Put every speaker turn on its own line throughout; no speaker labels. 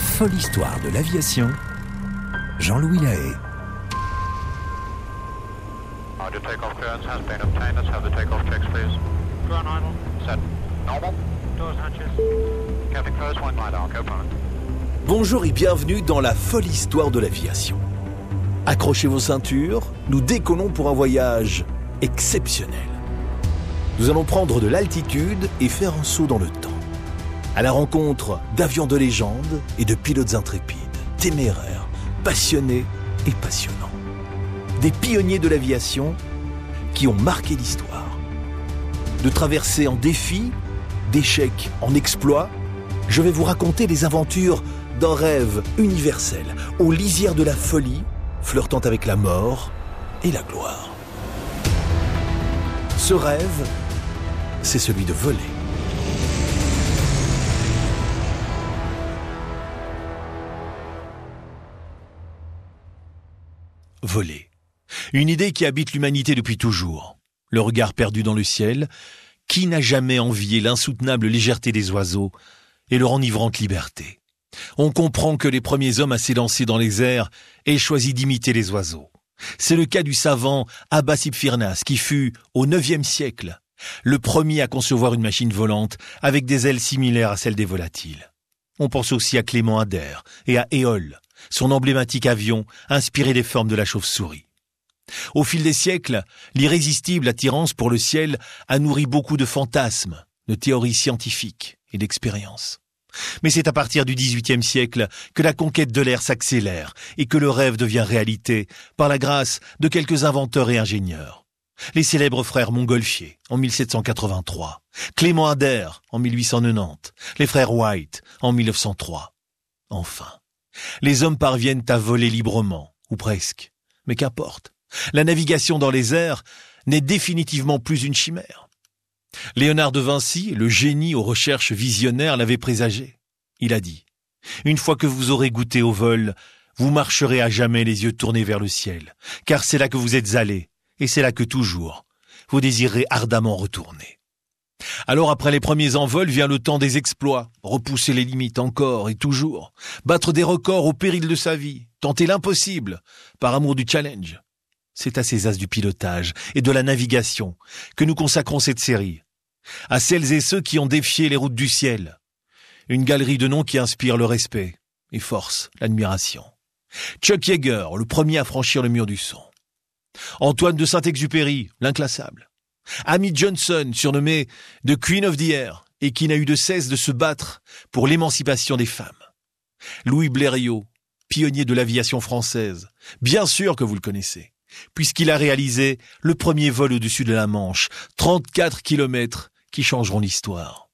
folle histoire de l'aviation, Jean-Louis Lahaye.
Roger, takeoff clearance has been obtained. Let's have the takeoff checks, please. Ground idle. Set. Normal. Doors hatches. Captain close, one line arc, open.
Bonjour et bienvenue dans la folle histoire de l'aviation. Accrochez vos ceintures, nous décollons pour un voyage exceptionnel. Nous allons prendre de l'altitude et faire un saut dans le temps. À la rencontre d'avions de légende et de pilotes intrépides, téméraires, passionnés et passionnants. Des pionniers de l'aviation qui ont marqué l'histoire. De traversées en défis, d'échecs en exploits, je vais vous raconter les aventures d'un rêve universel, aux lisières de la folie, flirtant avec la mort et la gloire. Ce rêve, c'est celui de voler. Voler. Une idée qui habite l'humanité depuis toujours. Le regard perdu dans le ciel, qui n'a jamais envié l'insoutenable légèreté des oiseaux et leur enivrante liberté? On comprend que les premiers hommes à s'élancer dans les airs aient choisi d'imiter les oiseaux. C'est le cas du savant Abbas ibn Firnas qui fut, au IXe siècle, le premier à concevoir une machine volante avec des ailes similaires à celles des volatiles. On pense aussi à Clément Ader et à Éole, son emblématique avion inspiré des formes de la chauve-souris. Au fil des siècles, l'irrésistible attirance pour le ciel a nourri beaucoup de fantasmes, de théories scientifiques et d'expériences. Mais c'est à partir du XVIIIe siècle que la conquête de l'air s'accélère et que le rêve devient réalité par la grâce de quelques inventeurs et ingénieurs. Les célèbres frères Montgolfier en 1783, Clément Ader en 1890, les frères White en 1903. Enfin, les hommes parviennent à voler librement, ou presque. Mais qu'importe, la navigation dans les airs n'est définitivement plus une chimère. Léonard de Vinci, le génie aux recherches visionnaires, l'avait présagé. Il a dit « Une fois que vous aurez goûté au vol, vous marcherez à jamais les yeux tournés vers le ciel, car c'est là que vous êtes allés, et c'est là que toujours, vous désirez ardemment retourner. » Alors après les premiers envols vient le temps des exploits, repousser les limites encore et toujours, battre des records au péril de sa vie, tenter l'impossible, par amour du challenge. C'est à ces as du pilotage et de la navigation que nous consacrons cette série. À celles et ceux qui ont défié les routes du ciel. Une galerie de noms qui inspire le respect et force l'admiration. Chuck Yeager, le premier à franchir le mur du son. Antoine de Saint-Exupéry, l'inclassable. Amy Johnson, surnommée The Queen of the Air, et qui n'a eu de cesse de se battre pour l'émancipation des femmes. Louis Blériot, pionnier de l'aviation française. Bien sûr que vous le connaissez, puisqu'il a réalisé le premier vol au-dessus de la Manche, 34 kilomètres qui changeront l'histoire.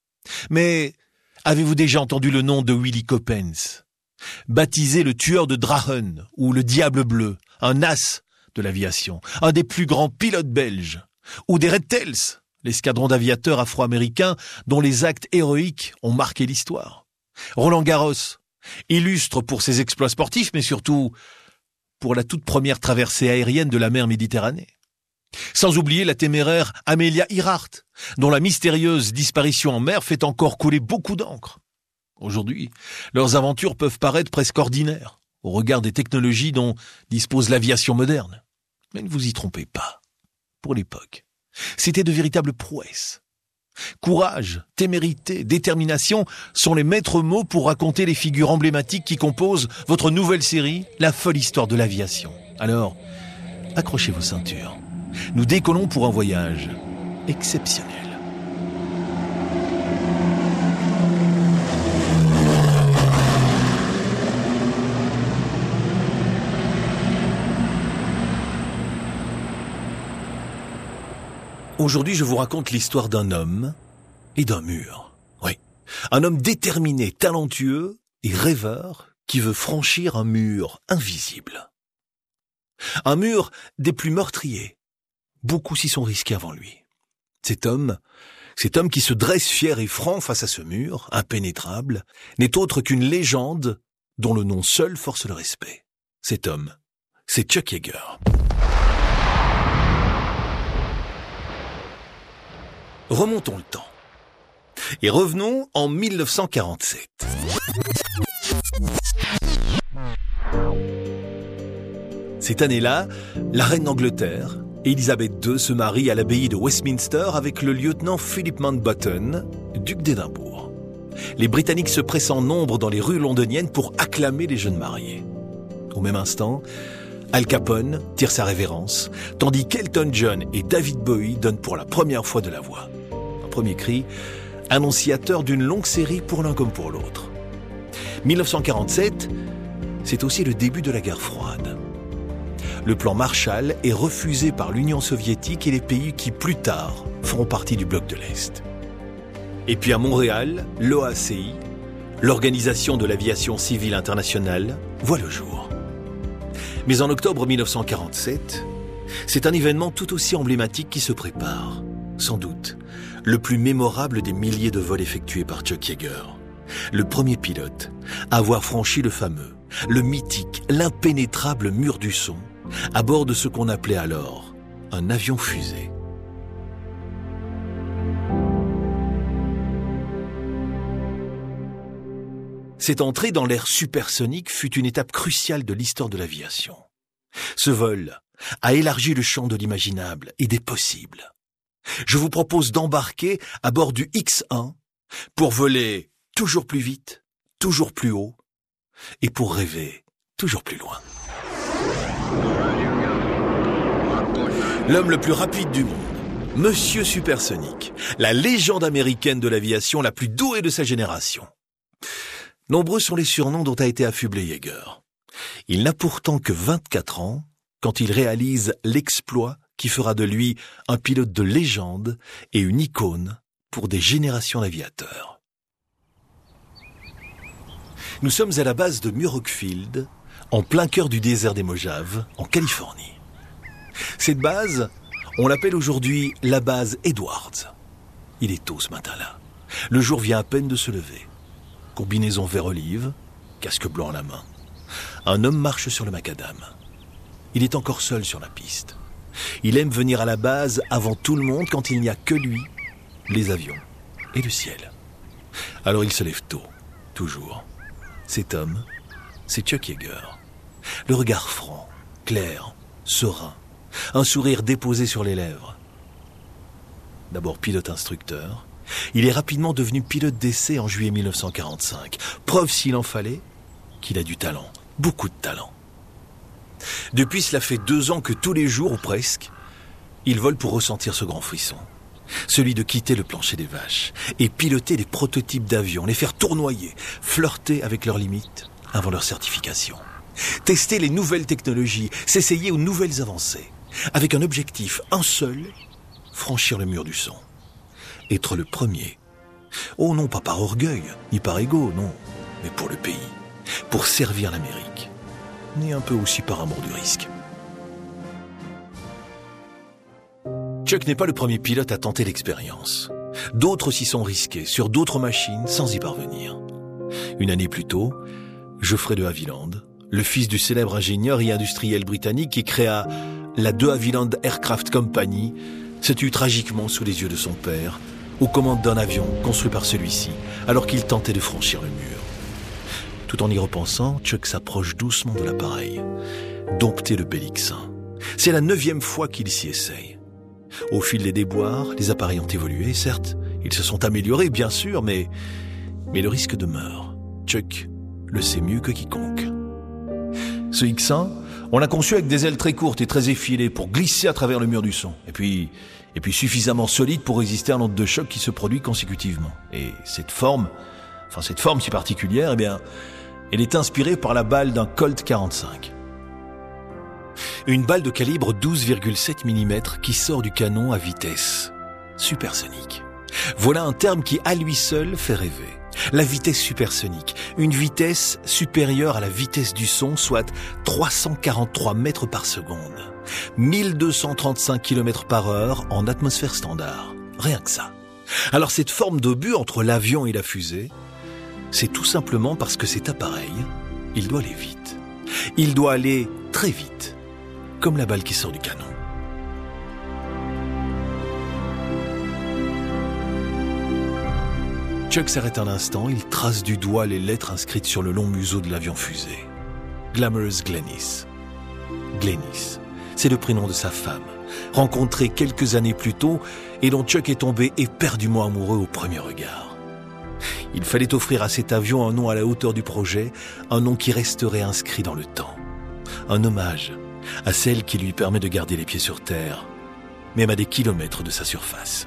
Mais avez-vous déjà entendu le nom de Willy Coppens, baptisé le tueur de Drachen ou le Diable Bleu, un as de l'aviation, un des plus grands pilotes belges, ou des Red Tails, l'escadron d'aviateurs afro-américains dont les actes héroïques ont marqué l'histoire. Roland Garros, illustre pour ses exploits sportifs, mais surtout pour la toute première traversée aérienne de la mer Méditerranée. Sans oublier la téméraire Amelia Earhart, dont la mystérieuse disparition en mer fait encore couler beaucoup d'encre. Aujourd'hui, leurs aventures peuvent paraître presque ordinaires, au regard des technologies dont dispose l'aviation moderne. Mais ne vous y trompez pas. Pour l'époque, c'était de véritables prouesses. Courage, témérité, détermination sont les maîtres mots pour raconter les figures emblématiques qui composent votre nouvelle série, La folle histoire de l'aviation. Alors, accrochez vos ceintures. Nous décollons pour un voyage exceptionnel. Aujourd'hui, je vous raconte l'histoire d'un homme et d'un mur. Oui, un homme déterminé, talentueux et rêveur qui veut franchir un mur invisible. Un mur des plus meurtriers. Beaucoup s'y sont risqués avant lui. Cet homme qui se dresse fier et franc face à ce mur, impénétrable, n'est autre qu'une légende dont le nom seul force le respect. Cet homme, c'est Chuck Yeager. Remontons le temps. Et revenons en 1947. Cette année-là, la reine d'Angleterre, Élisabeth II, se marie à l'abbaye de Westminster avec le lieutenant Philip Mountbatten, duc d'Édimbourg. Les Britanniques se pressent en nombre dans les rues londoniennes pour acclamer les jeunes mariés. Au même instant, Al Capone tire sa révérence, tandis qu'Elton John et David Bowie donnent pour la première fois de la voix. Un premier cri, annonciateur d'une longue série pour l'un comme pour l'autre. 1947, c'est aussi le début de la guerre froide. Le plan Marshall est refusé par l'Union soviétique et les pays qui, plus tard, feront partie du bloc de l'Est. Et puis à Montréal, l'OACI, l'Organisation de l'aviation civile internationale, voit le jour. Mais en octobre 1947, c'est un événement tout aussi emblématique qui se prépare. Sans doute, le plus mémorable des milliers de vols effectués par Chuck Yeager. Le premier pilote à avoir franchi le fameux, le mythique, l'impénétrable mur du son, à bord de ce qu'on appelait alors un avion-fusée. Cette entrée dans l'ère supersonique fut une étape cruciale de l'histoire de l'aviation. Ce vol a élargi le champ de l'imaginable et des possibles. Je vous propose d'embarquer à bord du X-1 pour voler toujours plus vite, toujours plus haut et pour rêver toujours plus loin. L'homme le plus rapide du monde, Monsieur Supersonique, la légende américaine de l'aviation la plus douée de sa génération. Nombreux sont les surnoms dont a été affublé Yeager. Il n'a pourtant que 24 ans quand il réalise l'exploit qui fera de lui un pilote de légende et une icône pour des générations d'aviateurs. Nous sommes à la base de Muroc Field, en plein cœur du désert des Mojaves, en Californie. Cette base, on l'appelle aujourd'hui la base Edwards. Il est tôt ce matin-là. Le jour vient à peine de se lever. Combinaison vert olive, casque blanc à la main. Un homme marche sur le macadam. Il est encore seul sur la piste. Il aime venir à la base avant tout le monde quand il n'y a que lui, les avions et le ciel. Alors il se lève tôt, toujours. Cet homme, c'est Chuck Yeager. Le regard franc, clair, serein, un sourire déposé sur les lèvres. D'abord pilote-instructeur, il est rapidement devenu pilote d'essai en juillet 1945. Preuve s'il en fallait qu'il a du talent, beaucoup de talent. Depuis, cela fait 2 ans que tous les jours, ou presque, il vole pour ressentir ce grand frisson. Celui de quitter le plancher des vaches et piloter des prototypes d'avions, les faire tournoyer, flirter avec leurs limites avant leur certification. Tester les nouvelles technologies, s'essayer aux nouvelles avancées, avec un objectif, un seul, franchir le mur du son. Être le premier. Oh non, pas par orgueil, ni par ego, non, mais pour le pays, pour servir l'Amérique, et un peu aussi par amour du risque. Chuck n'est pas le premier pilote à tenter l'expérience. D'autres s'y sont risqués, sur d'autres machines, sans y parvenir. Une année plus tôt, Geoffrey de Havilland, le fils du célèbre ingénieur et industriel britannique qui créa la de Havilland Aircraft Company, se tue tragiquement sous les yeux de son père, aux commandes d'un avion construit par celui-ci, alors qu'il tentait de franchir le mur. Tout en y repensant, Chuck s'approche doucement de l'appareil, dompter le Pélixin. C'est la 9e fois qu'il s'y essaye. Au fil des déboires, les appareils ont évolué, certes, ils se sont améliorés, bien sûr, mais le risque demeure. Chuck le sait mieux que quiconque. Ce X1, on l'a conçu avec des ailes très courtes et très effilées pour glisser à travers le mur du son. Et puis suffisamment solide pour résister à l'onde de choc qui se produit consécutivement. Et cette forme si particulière, elle est inspirée par la balle d'un Colt 45. Une balle de calibre 12,7 mm qui sort du canon à vitesse supersonique. Voilà un terme qui à lui seul fait rêver. La vitesse supersonique, une vitesse supérieure à la vitesse du son, soit 343 mètres par seconde, 1235 km par heure en atmosphère standard. Rien que ça. Alors cette forme d'obus entre l'avion et la fusée, c'est tout simplement parce que cet appareil, il doit aller vite. Il doit aller très vite, comme la balle qui sort du canon. Chuck s'arrête un instant, il trace du doigt les lettres inscrites sur le long museau de l'avion-fusée. Glamorous Glennis. Glennis, c'est le prénom de sa femme, rencontrée quelques années plus tôt et dont Chuck est tombé éperdument amoureux au premier regard. Il fallait offrir à cet avion un nom à la hauteur du projet, un nom qui resterait inscrit dans le temps. Un hommage à celle qui lui permet de garder les pieds sur terre, même à des kilomètres de sa surface.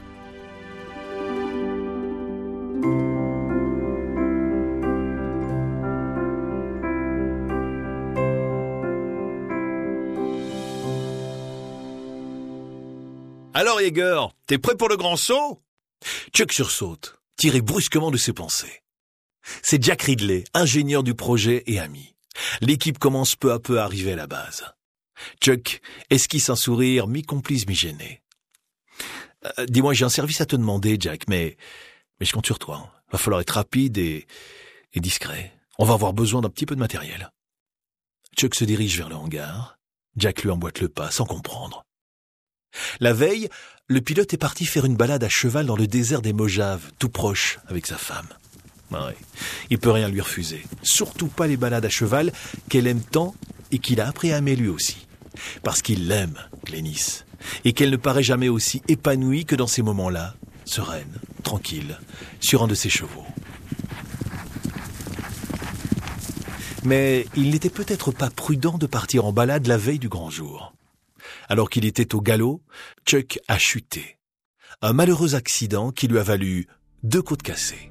Alors Yeager, t'es prêt pour le grand saut ? Chuck sursaute, tiré brusquement de ses pensées. C'est Jack Ridley, ingénieur du projet et ami. L'équipe commence peu à peu à arriver à la base. Chuck esquisse un sourire mi-complice, mi-gêné. Dis-moi, j'ai un service à te demander, Jack, mais je compte sur toi. Va falloir être rapide et discret. On va avoir besoin d'un petit peu de matériel. Chuck se dirige vers le hangar. Jack lui emboîte le pas sans comprendre. La veille, le pilote est parti faire une balade à cheval dans le désert des Mojaves, tout proche avec sa femme. Ouais, il peut rien lui refuser. Surtout pas les balades à cheval qu'elle aime tant et qu'il a appris à aimer lui aussi. Parce qu'il l'aime, Glennis, et qu'elle ne paraît jamais aussi épanouie que dans ces moments-là, sereine, tranquille, sur un de ses chevaux. Mais il n'était peut-être pas prudent de partir en balade la veille du grand jour. Alors qu'il était au galop, Chuck a chuté. Un malheureux accident qui lui a valu 2 côtes cassées.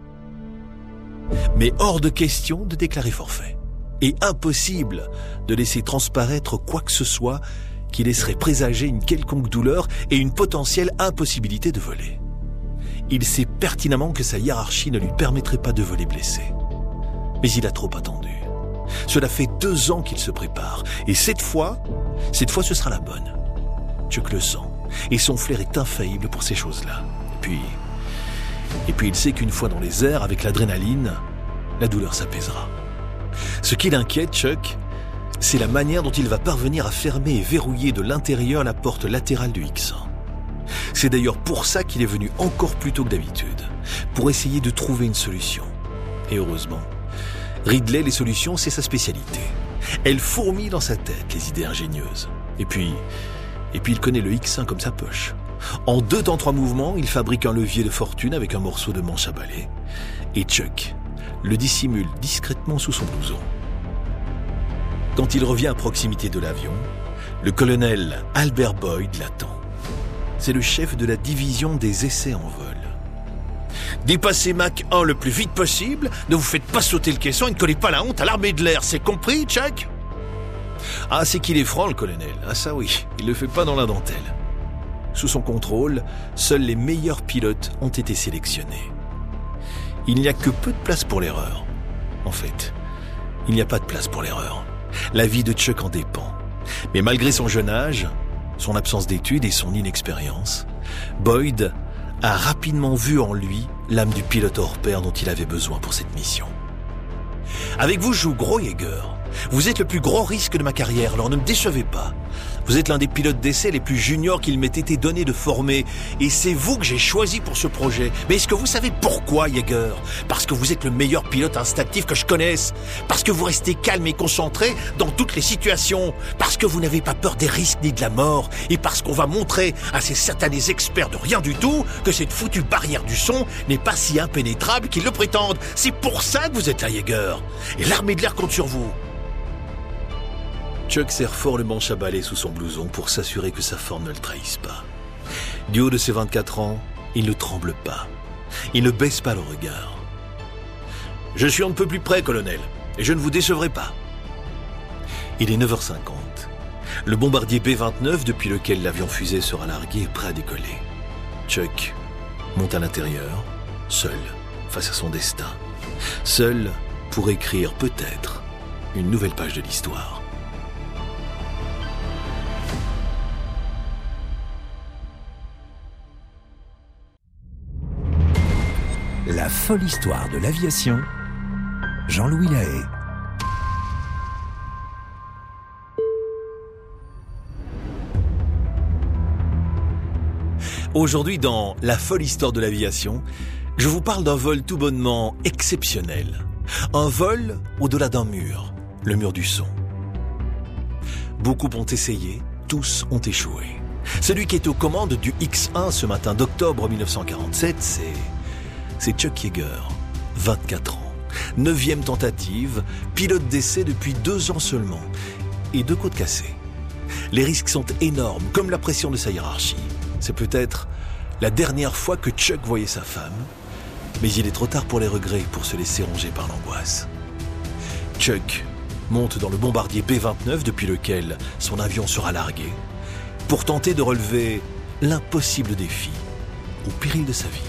Mais hors de question de déclarer forfait. Et impossible de laisser transparaître quoi que ce soit qui laisserait présager une quelconque douleur et une potentielle impossibilité de voler. Il sait pertinemment que sa hiérarchie ne lui permettrait pas de voler blessé. Mais il a trop attendu. Cela fait 2 ans qu'il se prépare. Et cette fois, ce sera la bonne. Chuck le sent. Et son flair est infaillible pour ces choses-là. Et puis il sait qu'une fois dans les airs, avec l'adrénaline, la douleur s'apaisera. Ce qui l'inquiète, Chuck, c'est la manière dont il va parvenir à fermer et verrouiller de l'intérieur la porte latérale du X-100. C'est d'ailleurs pour ça qu'il est venu encore plus tôt que d'habitude, pour essayer de trouver une solution. Et heureusement, Ridley, les solutions, c'est sa spécialité. Elle fourmille dans sa tête, les idées ingénieuses. Et puis il connaît le X-1 comme sa poche. En 2 temps 3 mouvements, il fabrique un levier de fortune avec un morceau de manche à balai. Et Chuck le dissimule discrètement sous son blouson. Quand il revient à proximité de l'avion, le colonel Albert Boyd l'attend. C'est le chef de la division des essais en vol. Dépassez Mach 1 le plus vite possible, ne vous faites pas sauter le caisson et ne collez pas la honte à l'armée de l'air, c'est compris, Chuck ? Ah, c'est qu'il est franc, le colonel. Ah ça oui, il le fait pas dans la dentelle. Sous son contrôle, seuls les meilleurs pilotes ont été sélectionnés. Il n'y a que peu de place pour l'erreur. En fait, il n'y a pas de place pour l'erreur. La vie de Chuck en dépend. Mais malgré son jeune âge, son absence d'études et son inexpérience, Boyd a rapidement vu en lui l'âme du pilote hors pair dont il avait besoin pour cette mission. Avec vous, je joue gros, Yeager. Vous êtes le plus gros risque de ma carrière, alors ne me décevez pas. Vous êtes l'un des pilotes d'essai les plus juniors qu'il m'ait été donné de former. Et c'est vous que j'ai choisi pour ce projet. Mais est-ce que vous savez pourquoi, Yeager ? Parce que vous êtes le meilleur pilote instinctif que je connaisse. Parce que vous restez calme et concentré dans toutes les situations. Parce que vous n'avez pas peur des risques ni de la mort. Et parce qu'on va montrer à ces satanés experts de rien du tout que cette foutue barrière du son n'est pas si impénétrable qu'ils le prétendent. C'est pour ça que vous êtes là, Yeager. Et l'armée de l'air compte sur vous. Chuck serre fort le manche à balai sous son blouson pour s'assurer que sa forme ne le trahisse pas. Du haut de ses 24 ans, il ne tremble pas. Il ne baisse pas le regard. « Je suis un peu plus près, colonel, et je ne vous décevrai pas. » Il est 9h50. Le bombardier B-29, depuis lequel l'avion-fusée sera largué, est prêt à décoller. Chuck monte à l'intérieur, seul, face à son destin. Seul pour écrire, peut-être, une nouvelle page de l'histoire.
La folle histoire de l'aviation, Jean-Louis Lahaye.
Aujourd'hui, dans La folle histoire de l'aviation, Je vous parle d'un vol tout bonnement exceptionnel. Un vol au-delà d'un mur, le mur du son. Beaucoup ont essayé, tous ont échoué. Celui qui est aux commandes du X-1 ce matin d'octobre 1947, c'est Chuck Yeager, 24 ans. 9e tentative, pilote d'essai depuis 2 ans seulement, et 2 côtes cassées. Les risques sont énormes, comme la pression de sa hiérarchie. C'est peut-être la dernière fois que Chuck voyait sa femme, mais il est trop tard pour les regrets, pour se laisser ronger par l'angoisse. Chuck monte dans le bombardier B-29 depuis lequel son avion sera largué, pour tenter de relever l'impossible défi, au péril de sa vie.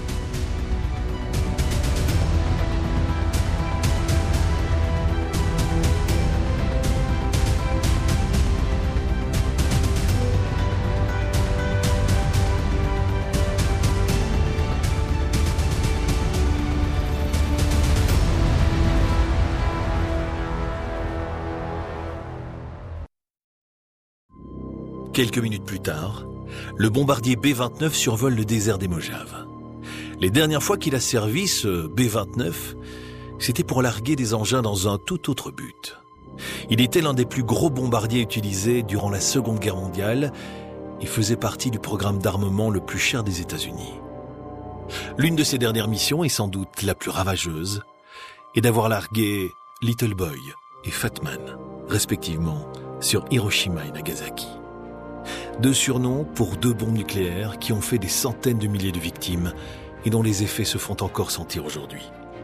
Quelques minutes plus tard, le bombardier B-29 survole le désert des Mojaves. Les dernières fois qu'il a servi, ce B-29, c'était pour larguer des engins dans un tout autre but. Il était l'un des plus gros bombardiers utilisés durant la Seconde Guerre mondiale et faisait partie du programme d'armement le plus cher des États-Unis. L'une de ses dernières missions, et sans doute la plus ravageuse, est d'avoir largué Little Boy et Fat Man, respectivement, sur Hiroshima et Nagasaki. 2 surnoms pour 2 bombes nucléaires qui ont fait des centaines de milliers de victimes et dont les effets se font encore sentir aujourd'hui.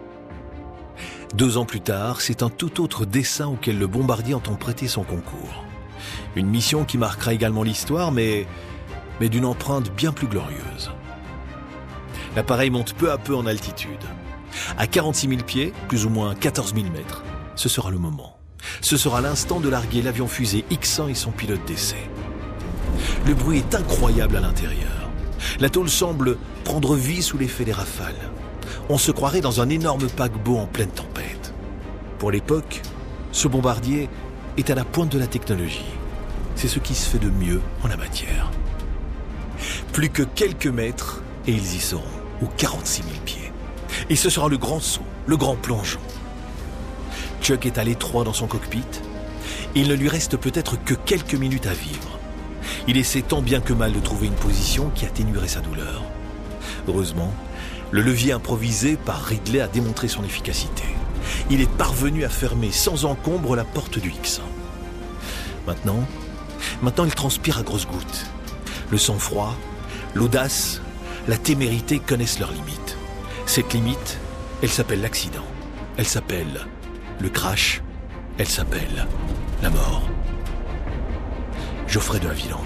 2 ans plus tard, c'est un tout autre dessein auquel le bombardier entend prêter son concours. Une mission qui marquera également l'histoire, mais d'une empreinte bien plus glorieuse. L'appareil monte peu à peu en altitude. À 46 000 pieds, plus ou moins 14 000 mètres, ce sera le moment. Ce sera l'instant de larguer l'avion-fusée X-1 et son pilote d'essai. Le bruit est incroyable à l'intérieur. La tôle semble prendre vie sous l'effet des rafales. On se croirait dans un énorme paquebot en pleine tempête. Pour l'époque, ce bombardier est à la pointe de la technologie. C'est ce qui se fait de mieux en la matière. Plus que quelques mètres et ils y seront, aux 46 000 pieds. Et ce sera le grand saut, le grand plongeon. Chuck est à l'étroit dans son cockpit. Il ne lui reste peut-être que quelques minutes à vivre. Il essaie tant bien que mal de trouver une position qui atténuerait sa douleur. Heureusement, le levier improvisé par Ridley a démontré son efficacité. Il est parvenu à fermer sans encombre la porte du X-1. Maintenant, il transpire à grosses gouttes. Le sang-froid, l'audace, la témérité connaissent leurs limites. Cette limite, elle s'appelle l'accident. Elle s'appelle le crash. Elle s'appelle la mort. Geoffrey de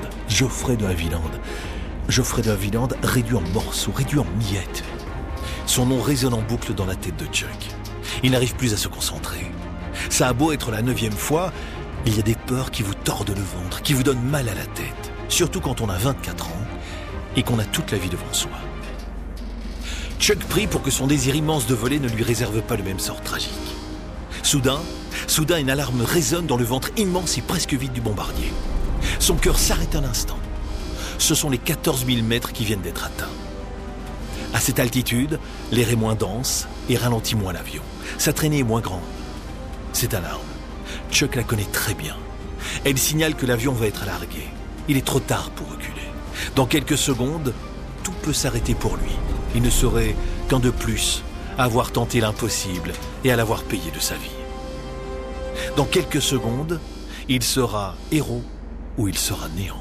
Havilland, réduit en morceaux, réduit en miettes. Son nom résonne en boucle dans la tête de Chuck. Il n'arrive plus à se concentrer. Ça a beau être la 9e fois, il y a des peurs qui vous tordent le ventre, qui vous donnent mal à la tête. Surtout quand on a 24 ans et qu'on a toute la vie devant soi. Chuck prie pour que son désir immense de voler ne lui réserve pas le même sort tragique. Soudain, une alarme résonne dans le ventre immense et presque vide du bombardier. Son cœur s'arrête un instant. Ce sont les 14 000 mètres qui viennent d'être atteints. À cette altitude, l'air est moins dense et ralentit moins l'avion. Sa traînée est moins grande. Cette alarme, Chuck la connaît très bien. Elle signale que l'avion va être largué. Il est trop tard pour reculer. Dans quelques secondes, tout peut s'arrêter pour lui. Il ne serait qu'un de plus à avoir tenté l'impossible et à l'avoir payé de sa vie. Dans quelques secondes, il sera héros ou il sera néant.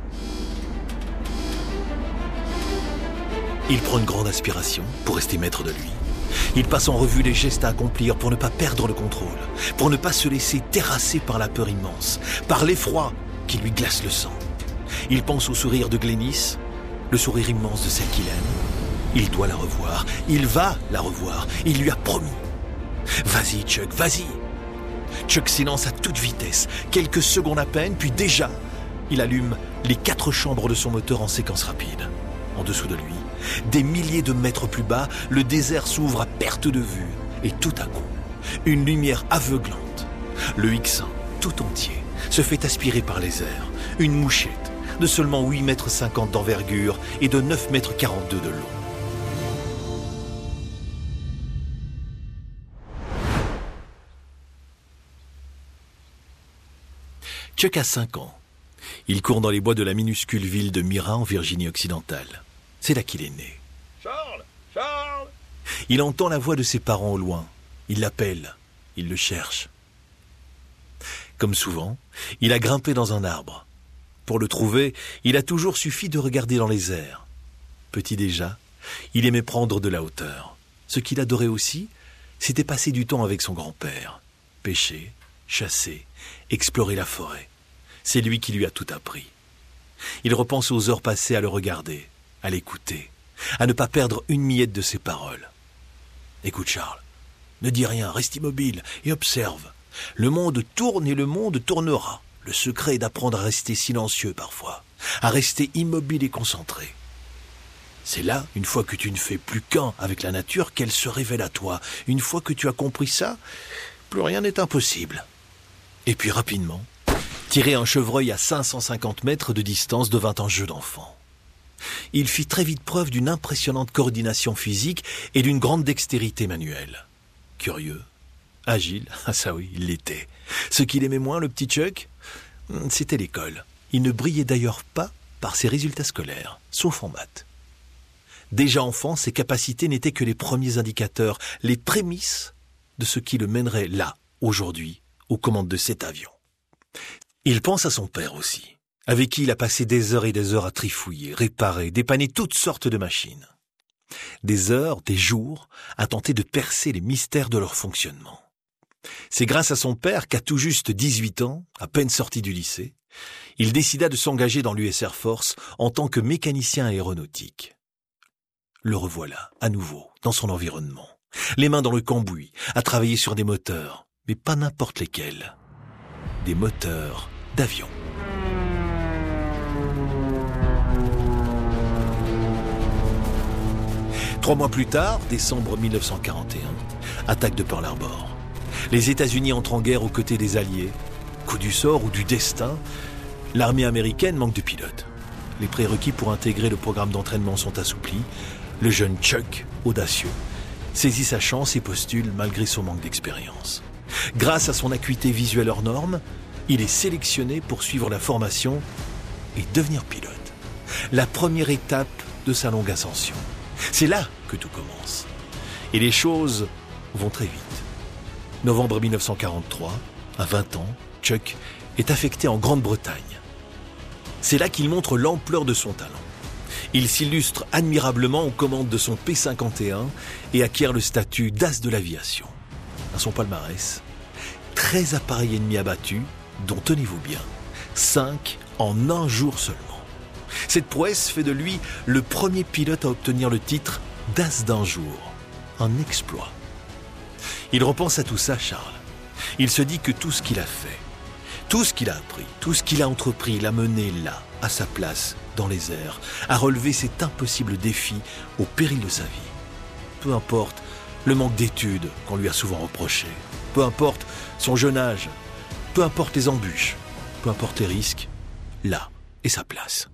Il prend une grande aspiration pour rester maître de lui. Il passe en revue les gestes à accomplir pour ne pas perdre le contrôle, pour ne pas se laisser terrasser par la peur immense, par l'effroi qui lui glace le sang. Il pense au sourire de Glennis, le sourire immense de celle qu'il aime. Il doit la revoir, il va la revoir, il lui a promis. Vas-y Chuck, vas-y. Chuck s'élance à toute vitesse, quelques secondes à peine, puis déjà, il allume les 4 chambres de son moteur en séquence rapide. En dessous de lui, des milliers de mètres plus bas, le désert s'ouvre à perte de vue. Et tout à coup, une lumière aveuglante. Le X-1, tout entier, se fait aspirer par les airs. Une mouchette de seulement 8,50 m d'envergure et de 9,42 m de long. Chuck a 5 ans. Il court dans les bois de la minuscule ville de Myra en Virginie occidentale. C'est là qu'il est né.
Charles! Charles!
Il entend la voix de ses parents au loin. Il l'appelle. Il le cherche. Comme souvent, il a grimpé dans un arbre. Pour le trouver, il a toujours suffi de regarder dans les airs. Petit déjà, il aimait prendre de la hauteur. Ce qu'il adorait aussi, c'était passer du temps avec son grand-père. Pêcher, chasser, explorer la forêt. C'est lui qui lui a tout appris. Il repense aux heures passées à le regarder, à l'écouter, à ne pas perdre une miette de ses paroles. Écoute Charles, ne dis rien, reste immobile et observe. Le monde tourne et le monde tournera. Le secret est d'apprendre à rester silencieux parfois, à rester immobile et concentré. C'est là, une fois que tu ne fais plus qu'un avec la nature, qu'elle se révèle à toi. Une fois que tu as compris ça, plus rien n'est impossible. Et puis rapidement, tirer un chevreuil à 550 mètres de distance devint un jeu d'enfant. Il fit très vite preuve d'une impressionnante coordination physique et d'une grande dextérité manuelle. Curieux, agile, ah ça oui, il l'était. Ce qu'il aimait moins, le petit Chuck, c'était l'école. Il ne brillait d'ailleurs pas par ses résultats scolaires, sauf en maths. Déjà enfant, ses capacités n'étaient que les premiers indicateurs, les prémices de ce qui le mènerait là, aujourd'hui, aux commandes de cet avion. Il pense à son père aussi, avec qui il a passé des heures et des heures à trifouiller, réparer, dépanner toutes sortes de machines. Des heures, des jours, à tenter de percer les mystères de leur fonctionnement. C'est grâce à son père qu'à tout juste 18 ans, à peine sorti du lycée, il décida de s'engager dans l'US Air Force en tant que mécanicien aéronautique. Le revoilà, à nouveau, dans son environnement. Les mains dans le cambouis, à travailler sur des moteurs, mais pas n'importe lesquels. Des moteurs d'avion. Trois mois plus tard, décembre 1941, attaque de Pearl Harbor. Les États-Unis entrent en guerre aux côtés des Alliés. Coup du sort ou du destin, l'armée américaine manque de pilotes. Les prérequis pour intégrer le programme d'entraînement sont assouplis. Le jeune Chuck, audacieux, saisit sa chance et postule malgré son manque d'expérience. Grâce à son acuité visuelle hors norme, il est sélectionné pour suivre la formation et devenir pilote. La première étape de sa longue ascension. C'est là que tout commence. Et les choses vont très vite. Novembre 1943, à 20 ans, Chuck est affecté en Grande-Bretagne. C'est là qu'il montre l'ampleur de son talent. Il s'illustre admirablement aux commandes de son P-51 et acquiert le statut d'as de l'aviation. À son palmarès, 13 appareils ennemis abattus, dont, tenez-vous bien, 5 en un jour seulement. Cette prouesse fait de lui le premier pilote à obtenir le titre d'as d'un jour. Un exploit. Il repense à tout ça, Charles. Il se dit que tout ce qu'il a fait, tout ce qu'il a appris, tout ce qu'il a entrepris l'a mené là, à sa place, dans les airs, à relever cet impossible défi au péril de sa vie. Peu importe le manque d'études qu'on lui a souvent reproché, peu importe son jeune âge, peu importe les embûches, peu importe les risques, là est sa place.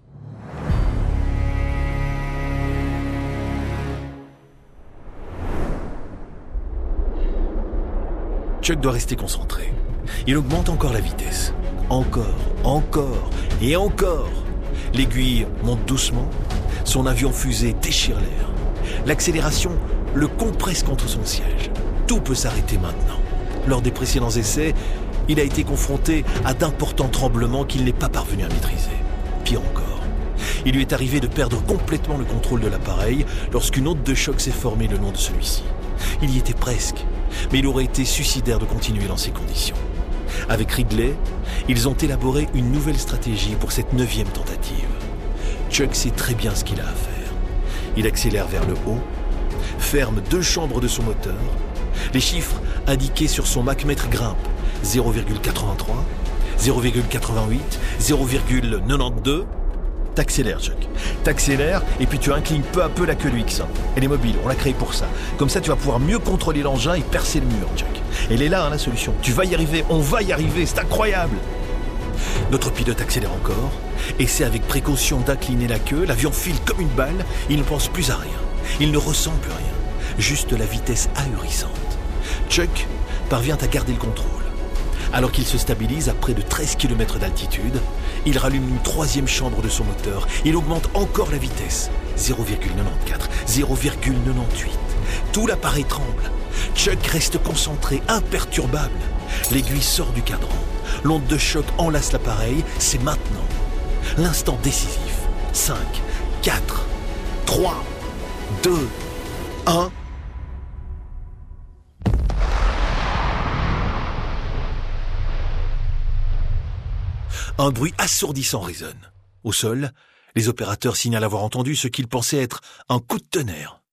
Chuck doit rester concentré. Il augmente encore la vitesse. Encore et encore. L'aiguille monte doucement. Son avion-fusée déchire l'air. L'accélération le compresse contre son siège. Tout peut s'arrêter maintenant. Lors des précédents essais, il a été confronté à d'importants tremblements qu'il n'est pas parvenu à maîtriser. Pire encore, il lui est arrivé de perdre complètement le contrôle de l'appareil lorsqu'une onde de choc s'est formée le long de celui-ci. Il y était presque, mais il aurait été suicidaire de continuer dans ces conditions. Avec Ridley, ils ont élaboré une nouvelle stratégie pour cette 9e tentative. Chuck sait très bien ce qu'il a à faire. Il accélère vers le haut, ferme 2 chambres de son moteur. Les chiffres indiqués sur son machmètre grimpent. 0,83, 0,88, 0,92. T'accélères, Chuck. T'accélères et puis tu inclines peu à peu la queue du X1. Elle est mobile, on l'a créée pour ça. Comme ça, tu vas pouvoir mieux contrôler l'engin et percer le mur, Chuck. Elle est là, la solution. Tu vas y arriver, on va y arriver, c'est incroyable. Notre pilote accélère encore, essaie avec précaution d'incliner la queue, l'avion file comme une balle, il ne pense plus à rien. Il ne ressent plus rien, juste la vitesse ahurissante. Chuck parvient à garder le contrôle, Alors qu'il se stabilise à près de 13 km d'altitude, il rallume une troisième chambre de son moteur. Il augmente encore la vitesse. 0,94, 0,98. Tout l'appareil tremble. Chuck reste concentré, imperturbable. L'aiguille sort du cadran. L'onde de choc enlace l'appareil. C'est maintenant. L'instant décisif. 5, 4, 3, 2, 1... Un bruit assourdissant résonne. Au sol, les opérateurs signalent avoir entendu ce qu'ils pensaient être un coup de tonnerre.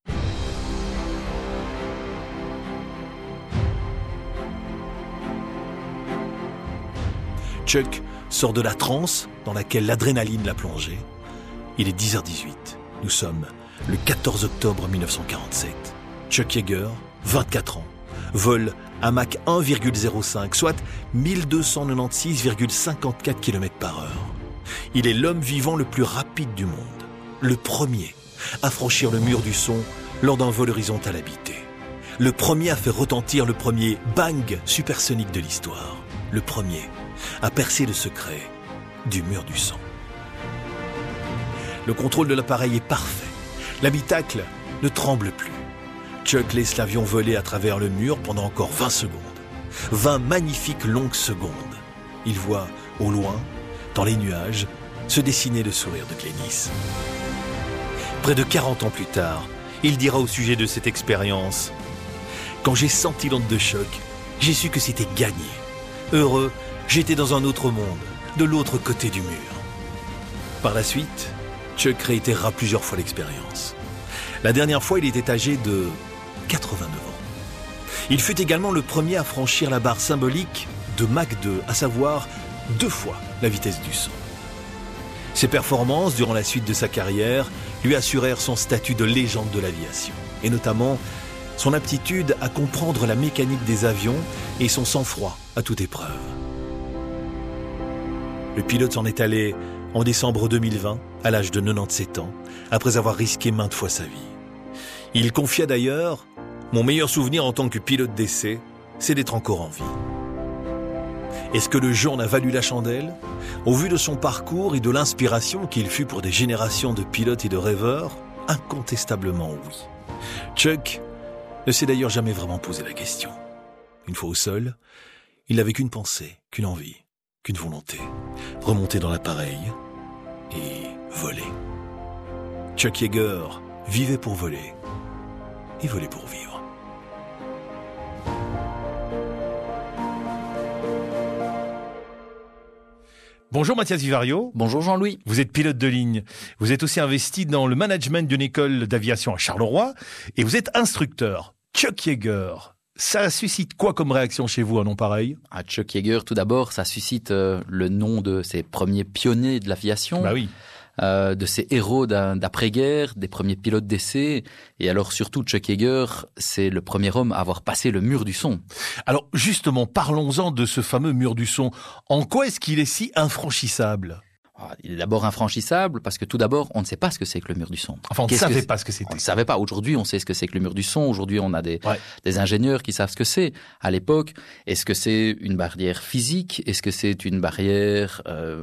Chuck sort de la transe dans laquelle l'adrénaline l'a plongé. Il est 10h18. Nous sommes le 14 octobre 1947. Chuck Yeager, 24 ans, vole à Mach 1,05, soit 1296,54 km/h. Il est l'homme vivant le plus rapide du monde, le premier à franchir le mur du son lors d'un vol horizontal habité, le premier à faire retentir le premier bang supersonique de l'histoire, le premier à percer le secret du mur du son. Le contrôle de l'appareil est parfait, l'habitacle ne tremble plus. Chuck laisse l'avion voler à travers le mur pendant encore 20 secondes. 20 magnifiques longues secondes. Il voit, au loin, dans les nuages, se dessiner le sourire de Glennis. Près de 40 ans plus tard, il dira au sujet de cette expérience « Quand j'ai senti l'onde de choc, j'ai su que c'était gagné. Heureux, j'étais dans un autre monde, de l'autre côté du mur. » Par la suite, Chuck réitérera plusieurs fois l'expérience. La dernière fois, il était âgé de 89 ans. Il fut également le premier à franchir la barre symbolique de Mach 2, à savoir 2 fois la vitesse du son. Ses performances durant la suite de sa carrière lui assurèrent son statut de légende de l'aviation, et notamment son aptitude à comprendre la mécanique des avions et son sang-froid à toute épreuve. Le pilote s'en est allé en décembre 2020, à l'âge de 97 ans, après avoir risqué maintes fois sa vie. Il confia d'ailleurs « Mon meilleur souvenir en tant que pilote d'essai, c'est d'être encore en vie. » Est-ce que le jour n'a valu la chandelle ? Au vu de son parcours et de l'inspiration qu'il fut pour des générations de pilotes et de rêveurs, incontestablement oui. Chuck ne s'est d'ailleurs jamais vraiment posé la question. Une fois au sol, il n'avait qu'une pensée, qu'une envie, qu'une volonté. Remonter dans l'appareil et voler. Chuck Yeager vivait pour voler et volait pour vivre. Bonjour Mathias Vivario.
Bonjour Jean-Louis.
Vous êtes pilote de ligne. Vous êtes aussi investi dans le management d'une école d'aviation à Charleroi et vous êtes instructeur. Chuck Yeager, ça suscite quoi comme réaction chez vous, un nom pareil ?
Chuck Yeager, tout d'abord, ça suscite le nom de ces premiers pionniers de l'aviation.
Bah oui.
De ces héros d'après-guerre, des premiers pilotes d'essai. Et alors surtout, Chuck Yeager, c'est le premier homme à avoir passé le mur du son.
Alors justement, parlons-en de ce fameux mur du son. En quoi est-ce qu'il est si infranchissable ?
Il est d'abord infranchissable parce que tout d'abord, on ne sait pas ce que c'est que le mur du son.
Enfin, on ne savait pas ce que c'était.
On ne savait pas. Aujourd'hui, on sait ce que c'est que le mur du son. Aujourd'hui, on a des ingénieurs qui savent ce que c'est. À l'époque, est-ce que c'est une barrière physique ? Est-ce que c'est une barrière...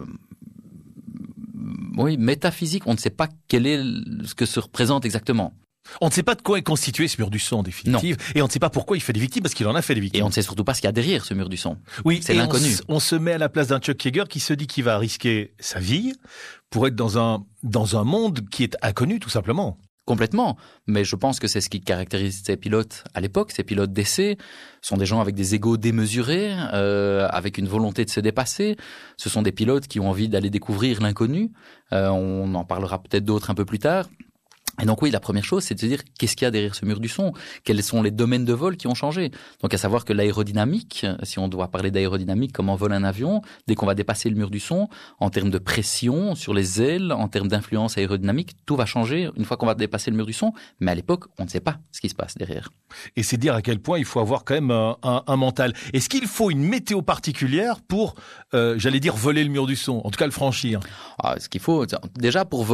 métaphysique, on ne sait pas ce que se représente exactement.
On ne sait pas de quoi est constitué ce mur du son en définitive, et on ne sait pas pourquoi il fait des victimes, parce qu'il en a fait des victimes.
Et on ne sait surtout pas ce qu'il y a derrière ce mur du son.
Oui,
c'est l'inconnu.
On se met à la place d'un Chuck Yeager qui se dit qu'il va risquer sa vie pour être dans un monde qui est inconnu tout simplement.
Complètement, mais je pense que c'est ce qui caractérise ces pilotes à l'époque. Ces pilotes d'essai sont des gens avec des égos démesurés, avec une volonté de se dépasser. Ce sont des pilotes qui ont envie d'aller découvrir l'inconnu. On en parlera peut-être d'autres un peu plus tard. Et donc oui, la première chose, c'est de se dire qu'est-ce qu'il y a derrière ce mur du son ? Quels sont les domaines de vol qui ont changé ? Donc à savoir que l'aérodynamique, si on doit parler d'aérodynamique, comment vole un avion, dès qu'on va dépasser le mur du son, en termes de pression sur les ailes, en termes d'influence aérodynamique, tout va changer une fois qu'on va dépasser le mur du son. Mais à l'époque, on ne sait pas ce qui se passe derrière.
Et c'est dire à quel point il faut avoir quand même un mental. Est-ce qu'il faut une météo particulière pour, voler le mur du son, en tout cas le franchir ?
Ce qu'il faut, déjà pour voler,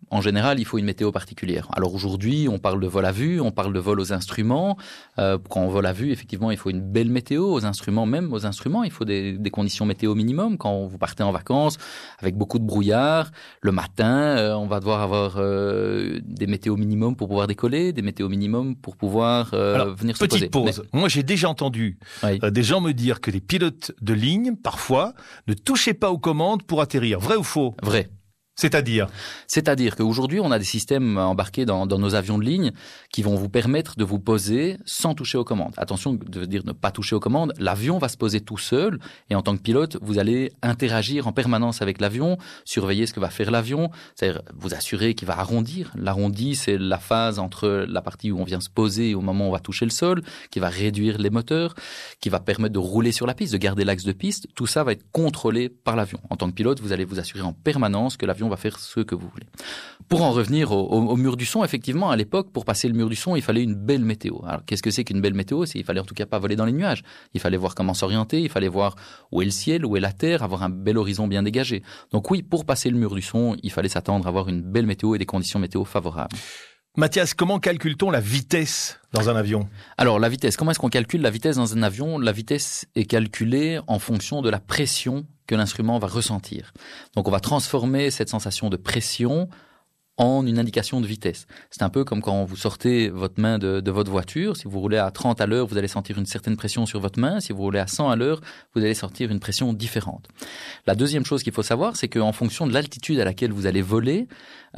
en général, il faut une météo particulière. Alors aujourd'hui, on parle de vol à vue, on parle de vol aux instruments. Quand on vole à vue, effectivement, il faut une belle météo. Aux instruments, il faut des conditions météo minimum. Quand vous partez en vacances avec beaucoup de brouillard, le matin, on va devoir avoir des météos minimums pour pouvoir décoller, des météos minimums pour pouvoir venir se poser.
Petite pause. Moi, j'ai déjà entendu des gens me dire que les pilotes de ligne, parfois, ne touchaient pas aux commandes pour atterrir. Vrai ou faux ?
Vrai.
C'est-à-dire
qu'aujourd'hui, on a des systèmes embarqués dans nos avions de ligne qui vont vous permettre de vous poser sans toucher aux commandes. Attention de dire ne pas toucher aux commandes. L'avion va se poser tout seul et en tant que pilote, vous allez interagir en permanence avec l'avion, surveiller ce que va faire l'avion, c'est-à-dire vous assurer qu'il va arrondir. L'arrondi, c'est la phase entre la partie où on vient se poser et au moment où on va toucher le sol, qui va réduire les moteurs, qui va permettre de rouler sur la piste, de garder l'axe de piste. Tout ça va être contrôlé par l'avion. En tant que pilote, vous allez vous assurer en permanence que l'avion va faire ce que vous voulez. Pour en revenir au mur du son, effectivement, à l'époque, pour passer le mur du son, il fallait une belle météo. Alors, qu'est-ce que c'est qu'une belle météo ? Il fallait en tout cas pas voler dans les nuages. Il fallait voir comment s'orienter, il fallait voir où est le ciel, où est la terre, avoir un bel horizon bien dégagé. Donc oui, pour passer le mur du son, il fallait s'attendre à avoir une belle météo et des conditions météo favorables.
Mathias, comment calcule-t-on la vitesse dans un avion ?
Alors, la vitesse, comment est-ce qu'on calcule la vitesse dans un avion ? La vitesse est calculée en fonction de la pression que l'instrument va ressentir. Donc, on va transformer cette sensation de pression en une indication de vitesse. C'est un peu comme quand vous sortez votre main de votre voiture. Si vous roulez à 30 à l'heure, vous allez sentir une certaine pression sur votre main. Si vous roulez à 100 à l'heure, vous allez sentir une pression différente. La deuxième chose qu'il faut savoir, c'est qu'en fonction de l'altitude à laquelle vous allez voler,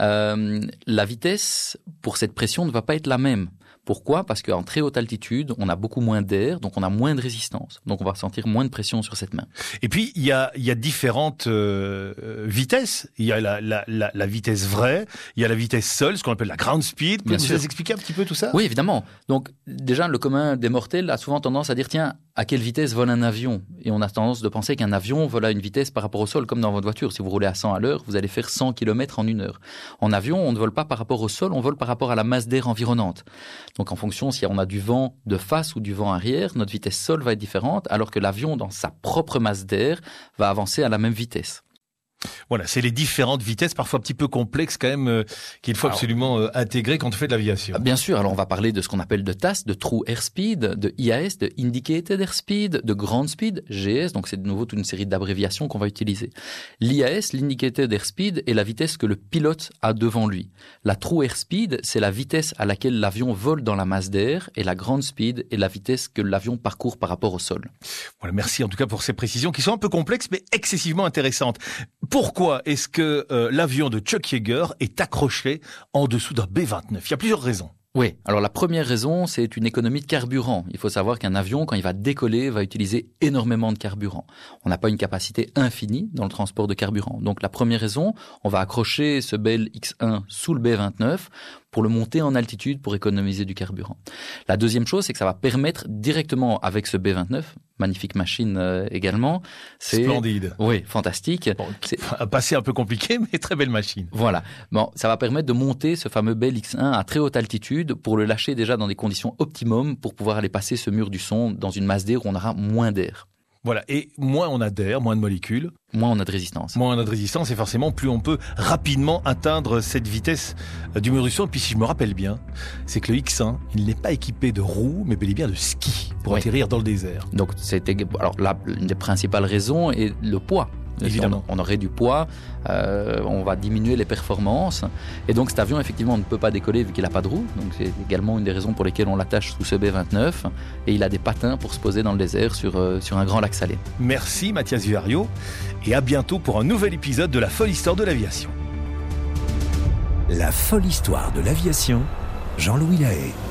la vitesse pour cette pression ne va pas être la même. Pourquoi ? Parce qu'en très haute altitude, on a beaucoup moins d'air, donc on a moins de résistance. Donc on va sentir moins de pression sur cette main.
Et puis, il y a différentes vitesses. Il y a la vitesse vraie, il y a la vitesse seule, ce qu'on appelle la ground speed. Vous nous expliquer un petit peu tout ça ?
Oui, évidemment. Donc déjà, le commun des mortels a souvent tendance à dire, tiens, à quelle vitesse vole un avion ? Et on a tendance de penser qu'un avion vole à une vitesse par rapport au sol, comme dans votre voiture. Si vous roulez à 100 à l'heure, vous allez faire 100 km en 1 heure. En avion, on ne vole pas par rapport au sol, on vole par rapport à la masse d'air environnante. Donc en fonction, si on a du vent de face ou du vent arrière, notre vitesse sol va être différente, alors que l'avion, dans sa propre masse d'air, va avancer à la même vitesse.
Voilà, c'est les différentes vitesses, parfois un petit peu complexes quand même, qu'il faut absolument intégrer quand on fait de l'aviation.
Bien sûr, alors on va parler de ce qu'on appelle de TAS, de True Airspeed, de IAS, de Indicated Airspeed, de Ground Speed, GS, donc c'est de nouveau toute une série d'abréviations qu'on va utiliser. L'IAS, l'Indicated Airspeed, est la vitesse que le pilote a devant lui. La True Airspeed, c'est la vitesse à laquelle l'avion vole dans la masse d'air, et la Ground Speed est la vitesse que l'avion parcourt par rapport au sol.
Voilà, merci en tout cas pour ces précisions qui sont un peu complexes mais excessivement intéressantes. Pourquoi est-ce que l'avion de Chuck Yeager est accroché en dessous d'un B-29 ? Il y a plusieurs raisons.
Oui, alors la première raison, c'est une économie de carburant. Il faut savoir qu'un avion, quand il va décoller, va utiliser énormément de carburant. On n'a pas une capacité infinie dans le transport de carburant. Donc la première raison, on va accrocher ce Bell X-1 sous le B-29 pour le monter en altitude pour économiser du carburant. La deuxième chose, c'est que ça va permettre directement avec ce B-29, magnifique machine également.
Splendide.
Oui, fantastique.
Bon, un passé un peu compliqué, mais très belle machine.
Voilà. Bon, ça va permettre de monter ce fameux Bell X-1 à très haute altitude pour le lâcher déjà dans des conditions optimum pour pouvoir aller passer ce mur du son dans une masse d'air où on aura moins d'air.
Voilà, et moins on a d'air, moins de molécules.
Moins on a de résistance.
Moins on a de résistance et forcément plus on peut rapidement atteindre cette vitesse du mur du son. Et puis si je me rappelle bien, c'est que le X1, il n'est pas équipé de roues, mais bel et bien de ski pour atterrir dans le désert.
Donc alors là, une des principales raisons est le poids.
Évidemment.
On aurait du poids, on va diminuer les performances. Et donc cet avion, effectivement, ne peut pas décoller vu qu'il n'a pas de roue. Donc c'est également une des raisons pour lesquelles on l'attache sous ce B-29. Et il a des patins pour se poser dans le désert sur un grand lac salé.
Merci Mathias Viario. Et à bientôt pour un nouvel épisode de La folle histoire de l'aviation.
La folle histoire de l'aviation, Jean-Louis Lahaye.